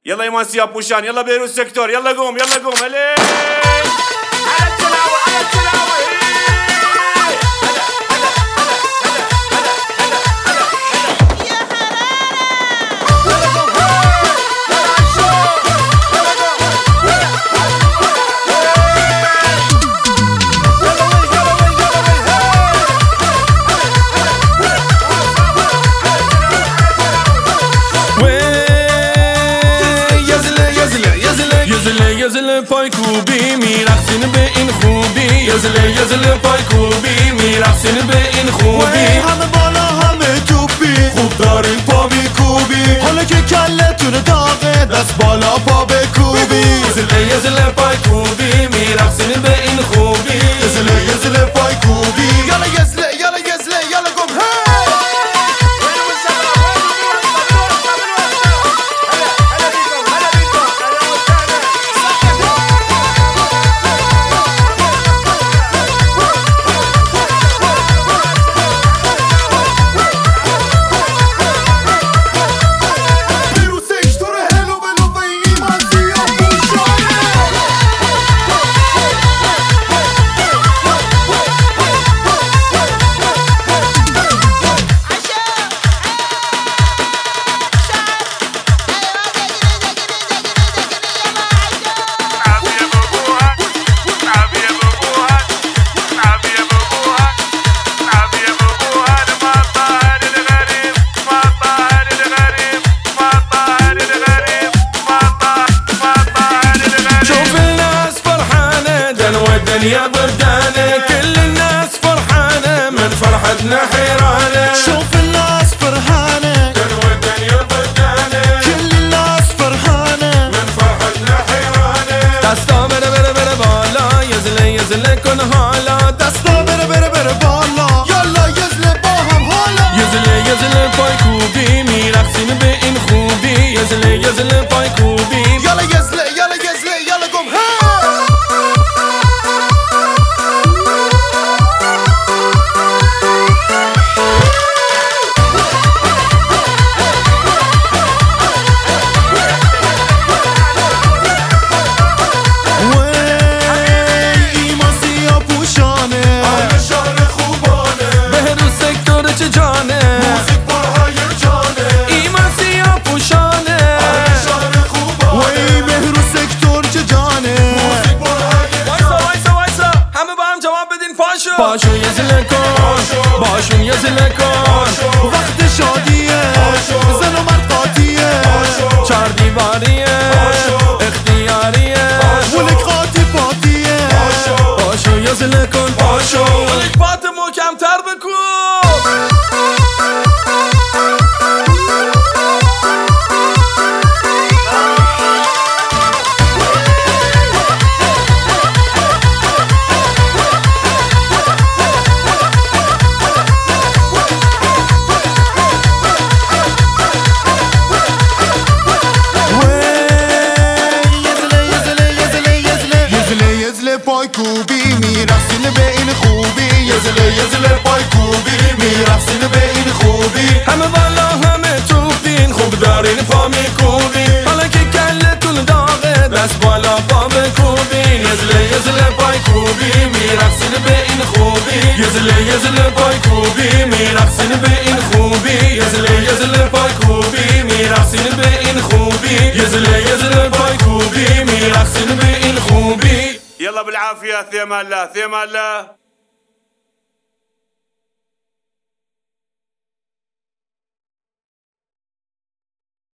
يلا ايمان سياب بوشان، يلا بيروت سيكتور، يلا قوم يلا قوم هلي على التلاوة على التلاوة. یزل پای کوبی میرقصین به این خوبی، یزل پای کوبی میرقصین به این خوبی. همه بالا همه توپی، خوب دارین پا میکوبی، حالا که کلتون داغه دست بالا پا بکوبی. یزل پای کوبی میرقصین به این خوبی، یزل پای کوبی. یالا یزله یالا یزله یالا گم الدنيا بردانة، كل الناس فرحانة من فرحتنا حيرانة. شوف الناس فرحانة، الدنيا بردانة، كل الناس فرحانة من فرحتنا حيرانة. دستا بره بره بره بالا، يزله كن حالا. دستا بره بره بره بالا، يلا يزله با هم حالا. يزله پای کوبی میرقصین به این خوبی، يزله پای کوبی. يلا يزله يلا يزله يلا قم باشون یزله کن، باشون یزله کن. وقت شادیه، زن و مرد قاطیه، چار دیواریه، اختیاریه، ولک قاطی پاتیه. باشون یزله کن، باشون ولک پات محکم‌تر بکن. پای کوبی میرقصین به این خوبی، یزله پای کوبی میرقصین به این خوبی. همه بالا همه توپین، خوب دارین پا میکوبین، حالا که کلتون داغه دست بالا پا بکوبین. یزله پای کوبی میرقصین به این خوبی، یزله پای کوبی میرقصین به این خوبی. یزله پای کوبی میرقصین به این خوبی، یزله پای کوبی میرقصین به این خوبی. يلا بالعافية ثيما الله ثيما الله.